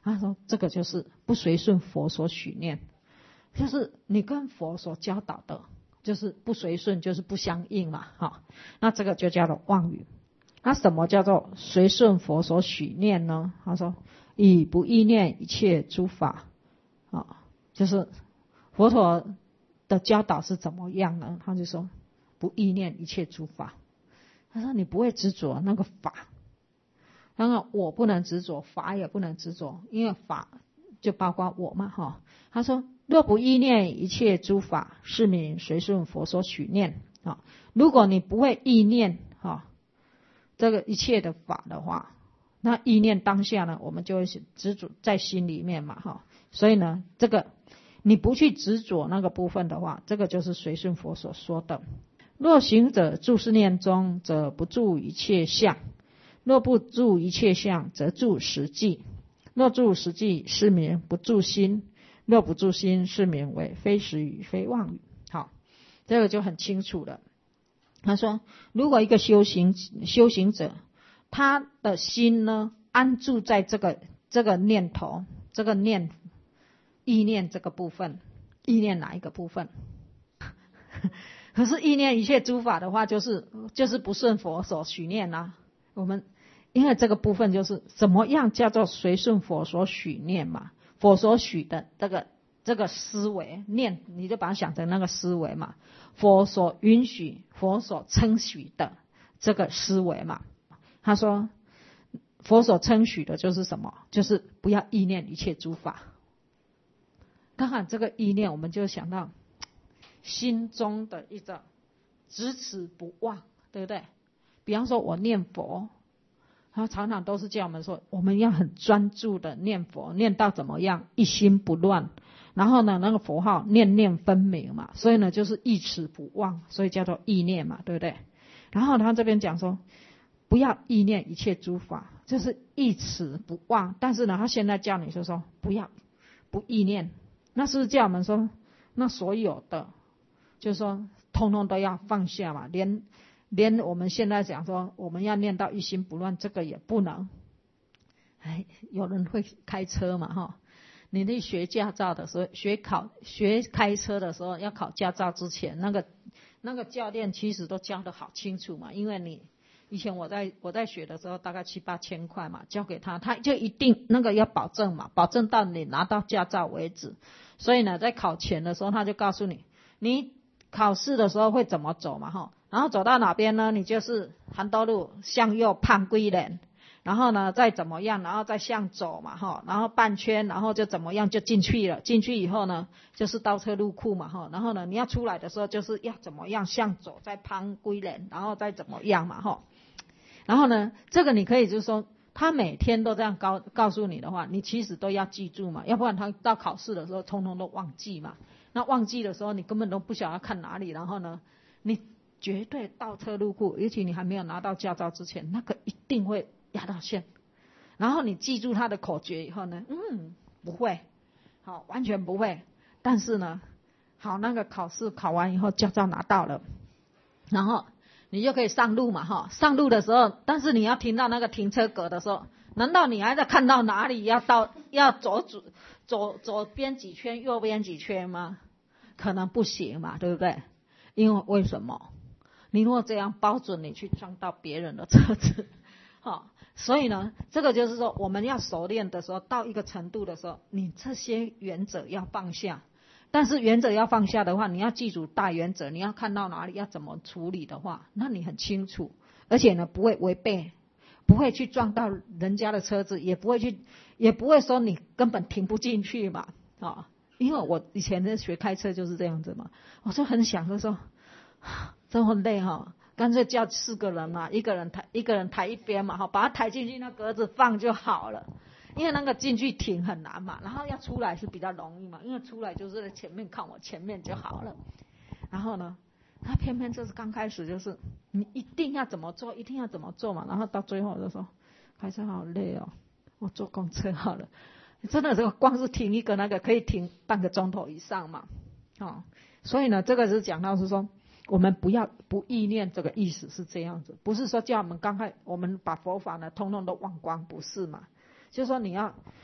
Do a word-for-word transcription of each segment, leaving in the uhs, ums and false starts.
他说这个就是不随顺佛所许念，就是你跟佛所教导的就是不随顺，就是不相应嘛，哈，那这个就叫做妄语。那什么叫做随顺佛所许念呢？他说以不意念一切诸法，啊，就是佛陀的教导是怎么样呢？他就说不意念一切诸法，他说你不会执着那个法，当然我不能执着，法也不能执着，因为法就包括我嘛，哈。他说若不意念一切诸法，是名随顺佛所许念啊。如果你不会意念哈这个一切的法的话，那意念当下呢，我们就会执着在心里面嘛，哈。所以呢，这个你不去执着那个部分的话，这个就是随顺佛所说的。若行者住是念中，则不住一切相；若不住一切相，则住实际。若住实际，是名不住心；若不住心，是名为非实语，非妄语。好，这个就很清楚了。他说，如果一个修行修行者，他的心呢安住在这个这个念头、这个念意念这个部分，意念哪一个部分？可是意念一切诸法的话，就是就是不顺佛所许念啊。我们因为这个部分就是怎么样叫做随顺佛所许念嘛，佛所许的这个这个思维念，你就把它想成那个思维嘛，佛所允许、佛所称许的这个思维嘛。他说，佛所称许的就是什么？就是不要意念一切诸法。当然，这个意念我们就想到心中的一种执持不忘，对不对？比方说我念佛，他常常都是叫我们说，我们要很专注的念佛，念到怎么样？一心不乱。然后呢，那个佛号念念分明嘛，所以呢就是一持不忘，所以叫做意念嘛，对不对？然后他这边讲说，不要意念一切诸法，就是一持不忘。但是呢，他现在叫你就说不要不意念，那是不是叫我们说，那所有的就是说通通都要放下嘛，连连我们现在讲说我们要念到一心不乱，这个也不能。哎，有人会开车嘛，哈，你去学驾照的时候，学考学开车的时候，要考驾照之前，那个那个教练其实都教得好清楚嘛，因为你以前我在我在学的时候，大概七八千块嘛，交给他，他就一定那个要保证嘛，保证到你拿到驾照为止。所以呢，在考前的时候，他就告诉你，你考试的时候会怎么走嘛，哈，然后走到哪边呢，你就是韩多路向右判归人，然后呢再怎么样，然后再向左嘛，哈，然后半圈，然后就怎么样就进去了。进去以后呢，就是倒车入库嘛，哈，然后呢你要出来的时候就是要怎么样向左再判归人，然后再怎么样嘛，哈。然后呢，这个你可以就是说，他每天都这样告告诉你的话，你其实都要记住嘛，要不然他到考试的时候通通都忘记嘛。那忘记的时候，你根本都不晓得看哪里，然后呢，你绝对倒车入库，尤其你还没有拿到驾照之前，那个一定会压到线。然后你记住他的口诀以后呢，嗯，不会，好，完全不会。但是呢，好，那个考试考完以后，驾照拿到了，然后你就可以上路嘛，哈，上路的时候，但是你要停到那个停车格的时候，难道你还在看到哪里要到要左左左左边几圈，右边几圈吗？可能不行嘛，对不对？因为为什么？你如果这样包准你去撞到别人的车子，好，所以呢，这个就是说我们要熟练的时候，到一个程度的时候，你这些原则要放下。但是原则要放下的话，你要记住大原则，你要看到哪里要怎么处理的话，那你很清楚，而且呢不会违背，不会去撞到人家的车子，也不会去，也不会说你根本停不进去嘛，啊，因为我以前在学开车就是这样子嘛，我就很想就说，这么累哈，干脆叫四个人嘛，一个人抬一个人抬一边嘛，哈，把它抬进去那格子放就好了。因为那个进去停很难嘛，然后要出来是比较容易嘛，因为出来就是在前面看我前面就好了。然后呢，他偏偏就是刚开始就是你一定要怎么做，一定要怎么做嘛，然后到最后就说开车好累哦，我坐公车好了。真的这个光是停一个那个可以停半个钟头以上嘛，哦，所以呢，这个是讲到是说我们不要不意念，这个意思是这样子，不是说叫我们刚开我们把佛法呢通通都忘光，不是嘛？就是说你要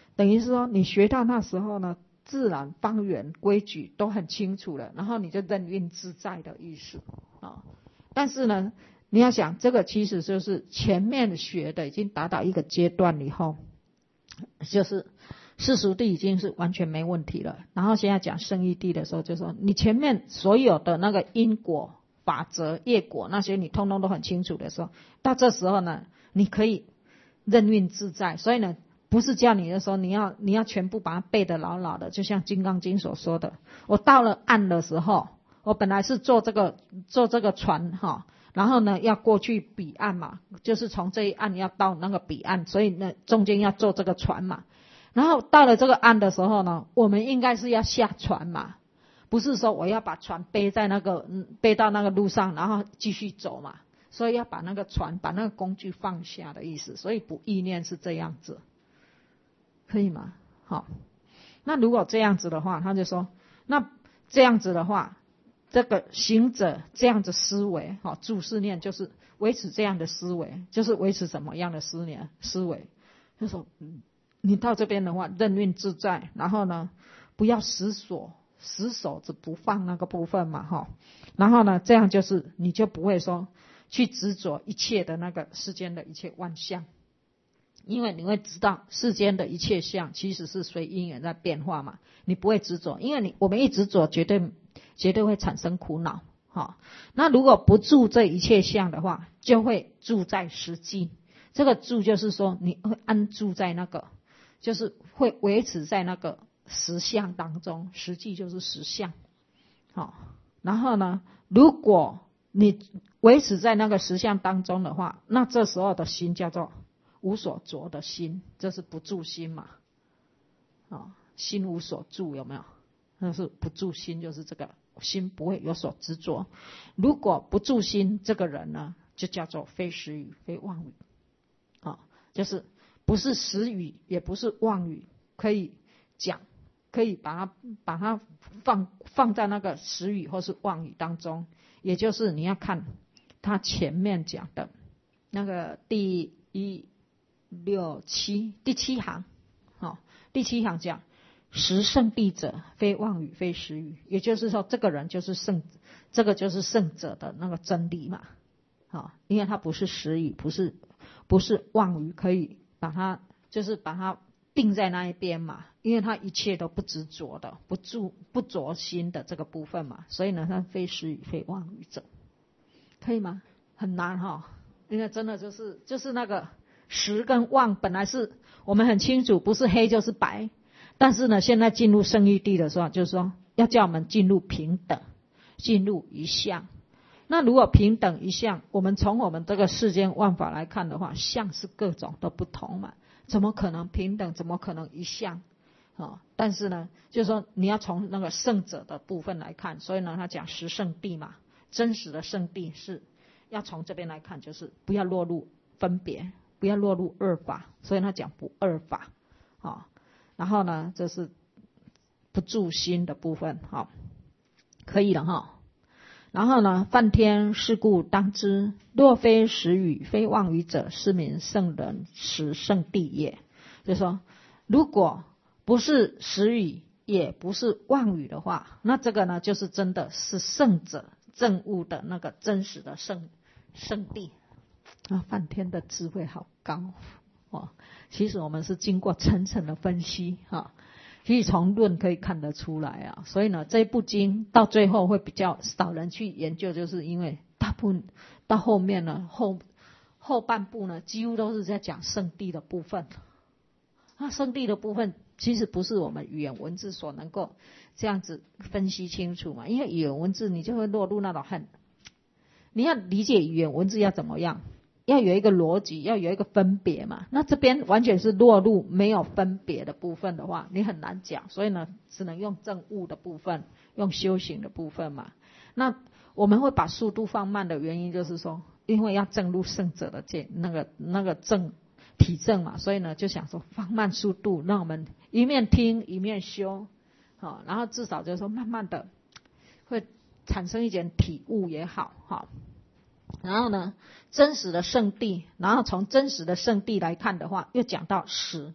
等于是说你学到那时候呢，自然方圆规矩都很清楚了，然后你就任运自在的意思啊。但是呢，你要想这个其实就是前面学的已经达到一个阶段以后，就是世俗谛已经是完全没问题了。然后现在讲圣义谛的时候，就说你前面所有的那个因果法则、业果那些你通通都很清楚的时候，到这时候呢，你可以任运自在。所以呢，不是叫你的时候，你要你要全部把它背得牢牢的，就像《金刚经》所说的，我到了岸的时候，我本来是坐这个坐这个船哈，然后呢要过去彼岸嘛，就是从这一岸要到那个彼岸，所以呢中间要坐这个船嘛。然后到了这个岸的时候呢，我们应该是要下船嘛，不是说我要把船背在那个嗯背到那个路上，然后继续走嘛。所以要把那个船把那个工具放下的意思，所以不意念是这样子，可以吗？好，那如果这样子的话，他就说，那这样子的话，这个行者这样子思维，好，住思念就是维持这样的思维，就是维持什么样的思念思维？就说，嗯，你到这边的话，任运自在，然后呢，不要死锁死守着不放那个部分嘛，哈，然后呢，这样就是你就不会说去执着一切的那个世间的一切万象。因为你会知道世间的一切相其实是随因缘在变化嘛，你不会执着，因为你我们一执着绝对绝对会产生苦恼。好，那如果不住这一切相的话，就会住在实际。这个住就是说你会安住在那个，就是会维持在那个实相当中，实际就是实相。好，然后呢，如果你维持在那个实相当中的话，那这时候的心叫做无所着的心，这是不住心嘛。哦，心无所住，有没有？那是不住心，就是这个心不会有所执着。如果不住心，这个人呢，就叫做非实语，非妄语。哦，就是不是实语，也不是妄语，可以讲，可以把它把它放放在那个实语或是妄语当中。也就是你要看他前面讲的那个第一六七第七行，好，第七行讲实圣谛者，非妄语，非实语。也就是说，这个人就是圣，这个就是圣者的那个真理嘛，好，因为他不是实语，不是不是妄语，可以把它就是把它定在那一边嘛，因为他一切都不执着的，不住不着心的这个部分嘛，所以呢，他非实语，非妄语者，可以吗？很难哈，因为真的就是就是那个实跟妄本来是我们很清楚，不是黑就是白，但是呢，现在进入圣义谛的时候，就是说要叫我们进入平等，进入一相。那如果平等一相，我们从我们这个世间万法来看的话，相是各种都不同嘛，怎么可能平等？怎么可能一相？哦，但是呢，就是说你要从那个圣者的部分来看，所以呢，他讲实圣谛嘛，真实的圣谛是要从这边来看，就是不要落入分别，不要落入二法，所以他讲不二法。哦，然后呢，这是不住心的部分，好，可以了哈。然后呢，梵天是故当知，若非实语，非妄语者，是名圣人实圣谛也。就是说，如果不是实语，也不是妄语的话，那这个呢，就是真的是圣者证悟的那个真实的圣圣谛啊。梵天的智慧好高哦，其实我们是经过层层的分析哈。其实从论可以看得出来啊，所以呢，这部经到最后会比较少人去研究，就是因为大部分到后面呢，后后半部呢，几乎都是在讲圣谛的部分。那圣谛的部分其实不是我们语言文字所能够这样子分析清楚嘛，因为语言文字你就会落入那种很，你要理解语言文字要怎么样？要有一个逻辑，要有一个分别嘛。那这边完全是落入没有分别的部分的话，你很难讲。所以呢，只能用证悟的部分，用修行的部分嘛。那我们会把速度放慢的原因，就是说，因为要证入圣者的这那个那个证体证嘛，所以呢，就想说放慢速度，让我们一面听一面修，好，然后至少就是说，慢慢的会产生一点体悟也好，好。然后呢，真实的圣谛，然后从真实的圣谛来看的话，又讲到实，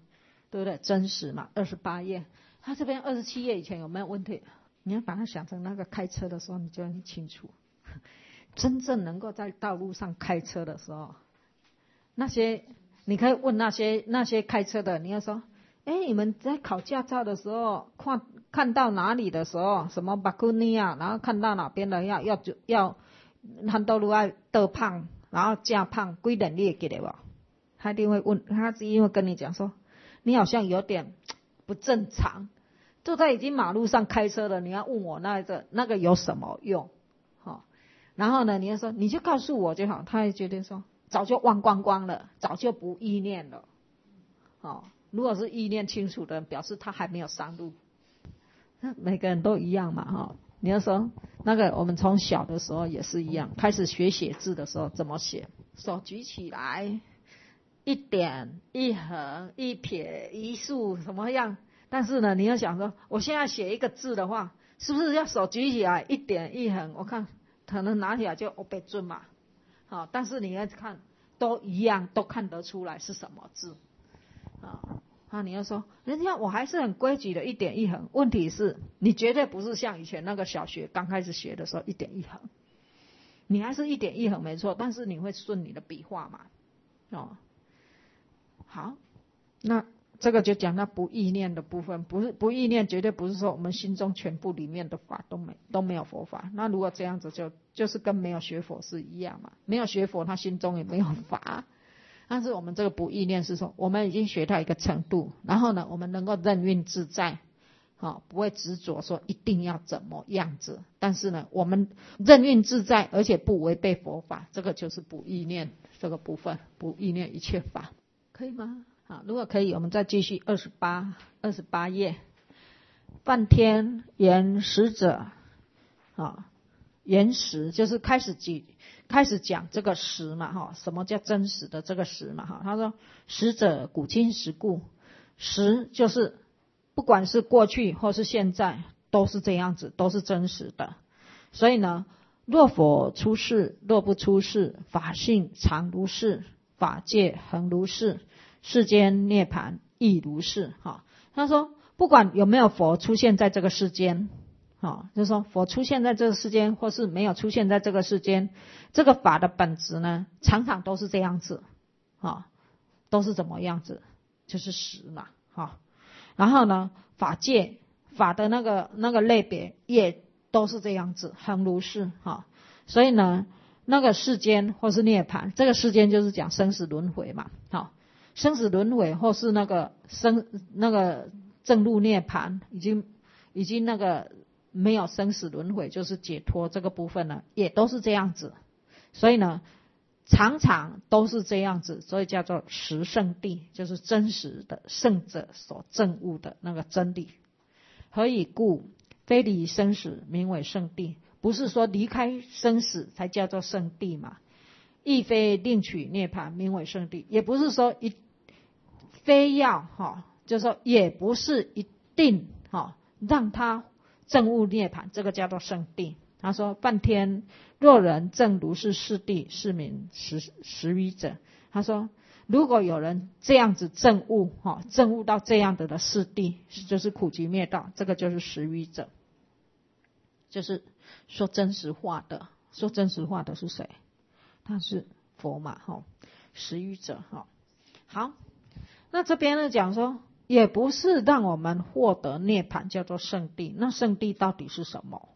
对不对？真实嘛，二十八页。他这边二十七页以前有没有问题？你要把它想成那个开车的时候，你就很清楚。真正能够在道路上开车的时候，那些你可以问那些那些开车的，你要说，哎，你们在考驾照的时候，看看到哪里的时候，什么巴库尼亚，然后看到哪边的要要要很多路要倒胖，然后加胖，几点你会记得不？他一定会问，他一定会跟你讲说，你好像有点不正常，就在已经马路上开车了，你要问我那个那个有什么用？哦，然后呢，你就说你就告诉我就好，他也决定说早就忘光光了，早就不意念了。哦，如果是意念清楚的人，表示他还没有上路。每个人都一样嘛，哈、哦。你要说那个我们从小的时候也是一样，开始学写字的时候怎么写？手举起来，一点一横一撇一竖什么样？但是呢，你要想说，我现在写一个字的话，是不是要手举起来一点一横？我看可能拿起来就欧北尊嘛，好、哦，但是你要看都一样，都看得出来是什么字，啊、哦。啊，你要说，人家我还是很规矩的，一点一横。问题是，你绝对不是像以前那个小学刚开始学的时候一点一横，你还是一点一横没错，但是你会顺你的笔画嘛，哦，好，那这个就讲到不意念的部分，不是不意念，绝对不是说我们心中全部里面的法都没都没有佛法。那如果这样子就就是跟没有学佛是一样嘛，没有学佛他心中也没有法。但是我们这个不意念是说，我们已经学到一个程度，然后呢，我们能够任运自在，好，不会执着说一定要怎么样子。但是呢，我们任运自在，而且不违背佛法，这个就是不意念这个部分，不意念一切法，可以吗？好，如果可以，我们再继续二十八二十八页，梵天言实者，啊，言实就是开始举。开始讲这个实嘛，哈，什么叫真实的这个实嘛，哈，他说实者古今实故，实就是不管是过去或是现在都是这样子，都是真实的。所以呢，若佛出世，若不出世，法性常如是，法界恒如是，世间涅槃亦如是，哈。他说不管有没有佛出现在这个世间。哦，就是说佛出现在这个世间，或是没有出现在这个世间，这个法的本质呢，常常都是这样子，哦，都是怎么样子，就是实嘛，哦，然后呢，法界法的那个那个类别也都是这样子，恒如是，哦，所以呢，那个世间或是涅槃，这个世间就是讲生死轮回嘛，哦，生死轮回或是那个生那个正入涅槃，已经已经那个。没有生死轮回，就是解脱这个部分呢，也都是这样子。所以呢，常常都是这样子，所以叫做实圣谛，就是真实的圣者所证悟的那个真理。何以故？非离生死，名为圣谛。不是说离开生死才叫做圣谛嘛？亦非另取涅槃，名为圣谛。也不是说一非要哈，就是说也不是一定哈，让他。证悟涅槃，这个叫做圣谛。他说梵天若人证如是世谛，是名实实语者。他说如果有人这样子证悟，证悟到这样的的世谛，就是苦集灭道，这个就是实语者，就是说真实话的。说真实话的是谁？他是佛嘛，实语者。好，那这边呢讲说也不是让我们获得涅槃叫做圣谛，那圣谛到底是什么？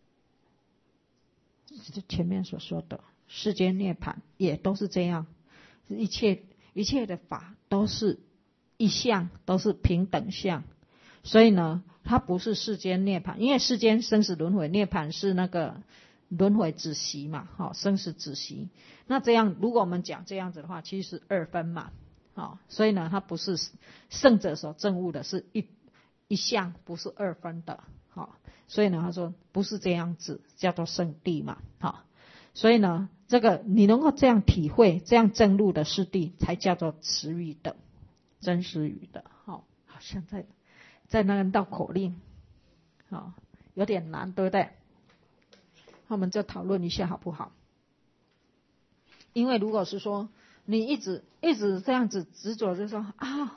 就前面所说的世间涅槃也都是这样，一切一切的法都是一相，都是平等相。所以呢，它不是世间涅槃，因为世间生死轮回，涅槃是那个轮回止息嘛，好，生死止息。那这样如果我们讲这样子的话，其实是二分嘛。哦，所以呢，它不是圣者所证悟的，是一一项，不是二分的。好、哦，所以呢，他说不是这样子，叫做圣谛嘛。好、哦，所以呢，这个你能够这样体会、这样证悟的世谛，才叫做实语的、真实语的。好、哦，好像在在那个绕口令，好、哦，有点难，对不对？那我们就讨论一下好不好？因为如果是说。你一直一直这样子执着，就说啊，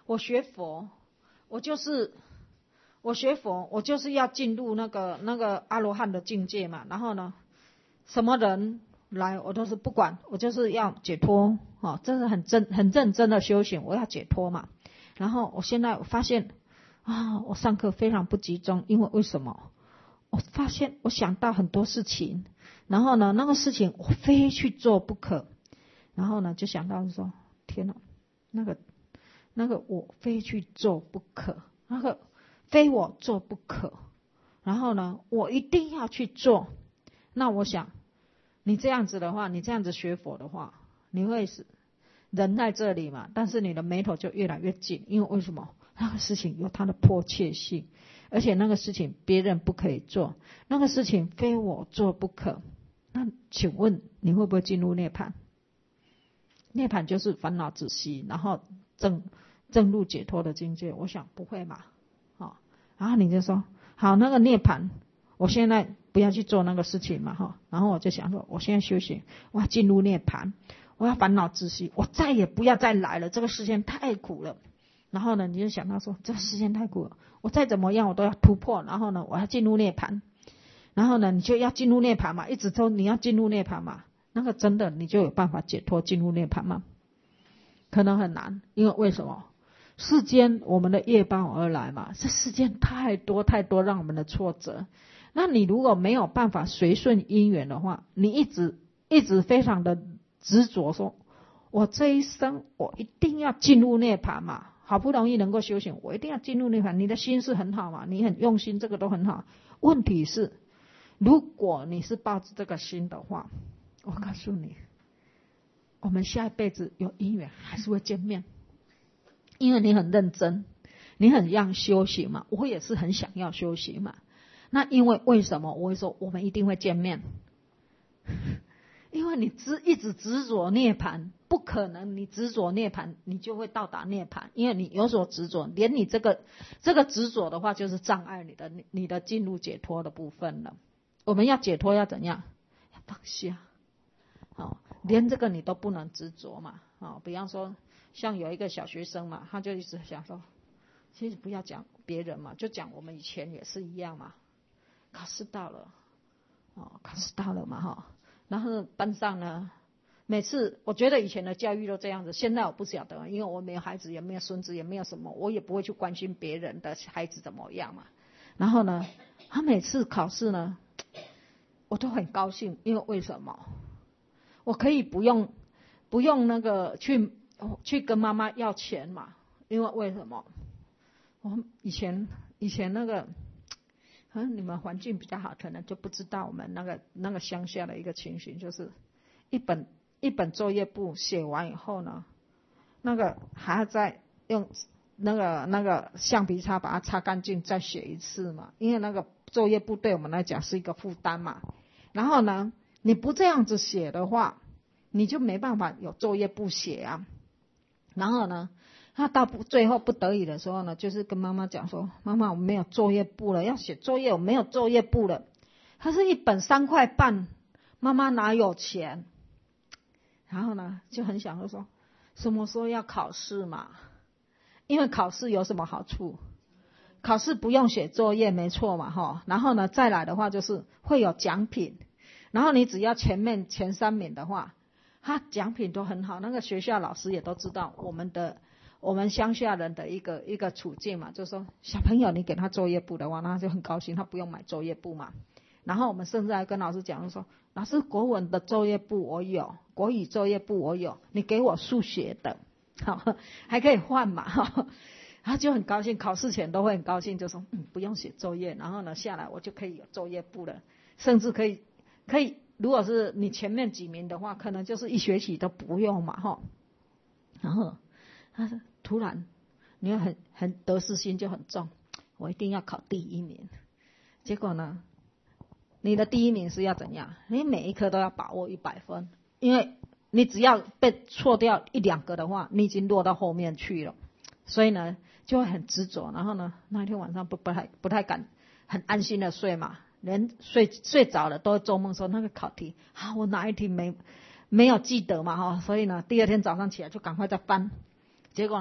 我学佛，我就是我学佛，我就是要进入那个那个阿罗汉的境界嘛。然后呢，什么人来我都是不管，我就是要解脱，哦，这是很真很认真的修行，我要解脱嘛。然后我现在我发现啊，我上课非常不集中，因为为什么？我发现我想到很多事情，然后呢，那个事情我非去做不可，然后呢，就想到说，天哪，那个那个我非去做不可，那个非我做不可，然后呢，我一定要去做。那我想，你这样子的话，你这样子学佛的话，你会是人在这里嘛，但是你的眉头就越来越紧，因为为什么？那个事情有它的迫切性，而且那个事情别人不可以做，那个事情非我做不可。那请问你会不会进入涅槃？涅槃就是烦恼止息，然后正正入解脱的境界。我想不会嘛，好，然后你就说好，那个涅槃，我现在不要去做那个事情嘛，哈。然后我就想说，我现在修行，我要进入涅槃，我要烦恼止息，我再也不要再来了，这个世间太苦了。然后呢，你就想到说，这个世间太苦了，我再怎么样我都要突破。然后呢，我要进入涅槃。然后呢，你就要进入涅槃嘛，一直说你要进入涅槃嘛，那个真的你就有办法解脱进入涅槃吗？可能很难，因为为什么？世间我们的业报而来嘛，这世间太多太多让我们的挫折。那你如果没有办法随顺因缘的话，你一直一直非常的执着说，我这一生我一定要进入涅槃嘛，好不容易能够修行，我一定要进入涅槃。你的心是很好嘛，你很用心，这个都很好。问题是，如果你是抱着这个心的话，我告诉你，我们下一辈子有因缘还是会见面，因为你很认真，你很想修行嘛，我也是很想要修行嘛。那因为为什么我会说我们一定会见面？因为你执一直执着涅槃，不可能你执着涅槃你就会到达涅槃，因为你有所执着，连你这个这个执着的话就是障碍你的你的进入解脱的部分了。我们要解脱要怎样？要放下，哦，连这个你都不能执着嘛，哦，比方说像有一个小学生嘛，他就一直想说，其实不要讲别人嘛，就讲我们以前也是一样嘛，考试到了，哦，考试到了嘛，哈、哦。然后班上呢，每次我觉得以前的教育都这样子，现在我不晓得，因为我没有孩子，也没有孙子，也没有什么，我也不会去关心别人的孩子怎么样嘛。然后呢，他每次考试呢，我都很高兴，因为为什么？我可以不用不用那个去去跟妈妈要钱嘛，因为为什么？我以前以前那个。嗯，你们环境比较好，可能就不知道我们那个那个乡下的一个情形，就是一本一本作业簿写完以后呢，那个还要再用那个那个橡皮擦把它擦干净，再写一次嘛。因为那个作业簿对我们来讲是一个负担嘛。然后呢，你不这样子写的话，你就没办法有作业簿写啊。然后呢？他到最后不得已的时候呢，就是跟妈妈讲说，妈妈我没有作业簿了，要写作业我没有作业簿了。他是一本三块半，妈妈哪有钱？然后呢就很想说，什么时候要考试嘛？因为考试有什么好处？考试不用写作业没错嘛，哈。然后呢再来的话就是会有奖品，然后你只要前面前三名的话，他奖品都很好，那个学校老师也都知道我们的。我们乡下人的一个一个处境嘛，就是说小朋友你给他作业簿的话，那他就很高兴，他不用买作业簿嘛。然后我们甚至还跟老师讲说，老师国文的作业簿我有，国语作业簿我有，你给我数学的，好，还可以换嘛，哈。他就很高兴，考试前都会很高兴，就说嗯不用写作业，然后呢下来我就可以有作业簿了，甚至可以可以，如果是你前面几名的话，可能就是一学期都不用嘛，哈。然后他说突然你要很很得失心就很重，我一定要考第一名。结果呢，你的第一名是要怎样？你每一科都要把握一百分，因为你只要被错掉一两个的话，你已经落到后面去了。所以呢就会很执着，然后呢那天晚上不不太不太敢很安心的睡嘛，连睡睡着了都会做梦说那个考题啊我哪一题没没有记得嘛哈，所以呢第二天早上起来就赶快再翻。结果呢，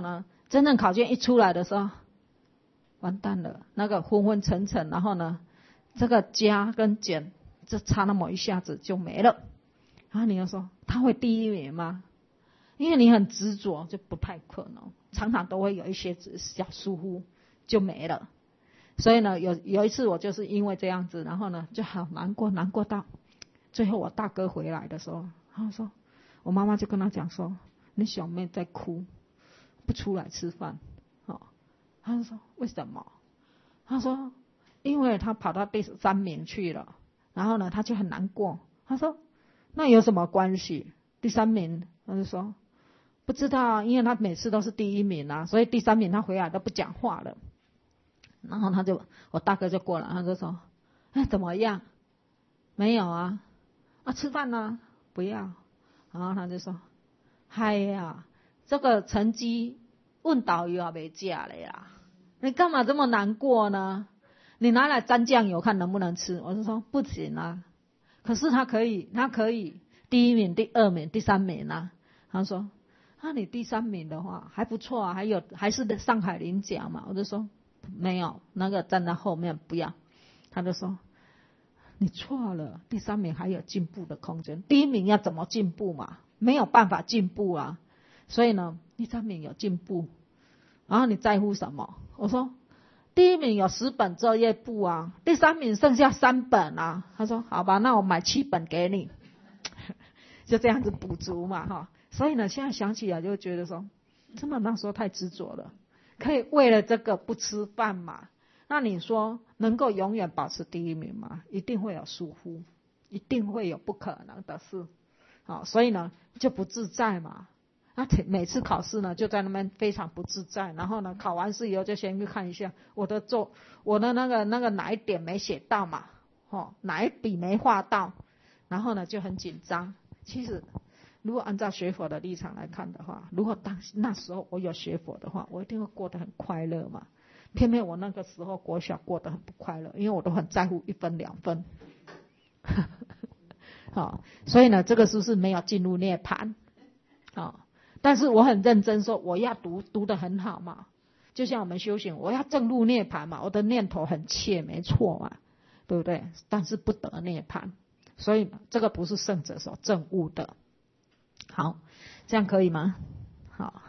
真正考卷一出来的时候，完蛋了，那个昏昏沉沉，然后呢，这个加跟减，这差那么一下子就没了。然后你又说他会第一名吗？因为你很执着，就不太可能，常常都会有一些小疏忽就没了。所以呢，有有一次我就是因为这样子，然后呢就好难过，难过到最后我大哥回来的时候，然后说，我妈妈就跟他讲说，你小妹在哭，不出来吃饭，哦，他就说为什么？他说因为他跑到第三名去了，然后呢他就很难过。他说那有什么关系？第三名，他就说不知道啊，因为他每次都是第一名啊，所以第三名他回来都不讲话了。然后他就，我大哥就过来，他就说，哎，怎么样？没有啊，啊，吃饭呢？不要。然后他就说，嗨呀，这个成绩问导游也没嫁了呀，你干嘛这么难过呢？你拿来沾酱油看能不能吃？我就说不行啊，可是他可以，他可以第一名、第二名、第三名啊。他说，那、啊、你第三名的话还不错啊，还有还是上海领奖嘛。我就说。没有，那个站在后面不要。他就说你错了，第三名还有进步的空间，第一名要怎么进步嘛？没有办法进步啊。所以呢，第三名有进步，然后你在乎什么？我说第一名有十本作业簿啊，第三名剩下三本啊。他说好吧，那我买七本给你。就这样子补足嘛哈。所以呢，现在想起来就觉得说，真的那时候太执着了。可以为了这个不吃饭嘛？那你说能够永远保持第一名吗？一定会有疏忽，一定会有不可能的事。好，所以呢就不自在嘛。那每次考试呢就在那边非常不自在，然后呢考完试以后就先去看一下我的做我的那个那个哪一点没写到嘛，哦，哪一笔没画到，然后呢就很紧张。其实如果按照学佛的立场来看的话，如果当那时候我有学佛的话，我一定会过得很快乐嘛。偏偏我那个时候国小过得很不快乐，因为我都很在乎一分两分。好，所以呢，这个是不是没有进入涅槃？好，但是我很认真说，我要读读得很好嘛。就像我们修行，我要证入涅槃嘛，我的念头很切，没错嘛，对不对？但是不得涅槃，所以这个不是圣者所证悟的。好，这样可以吗？好。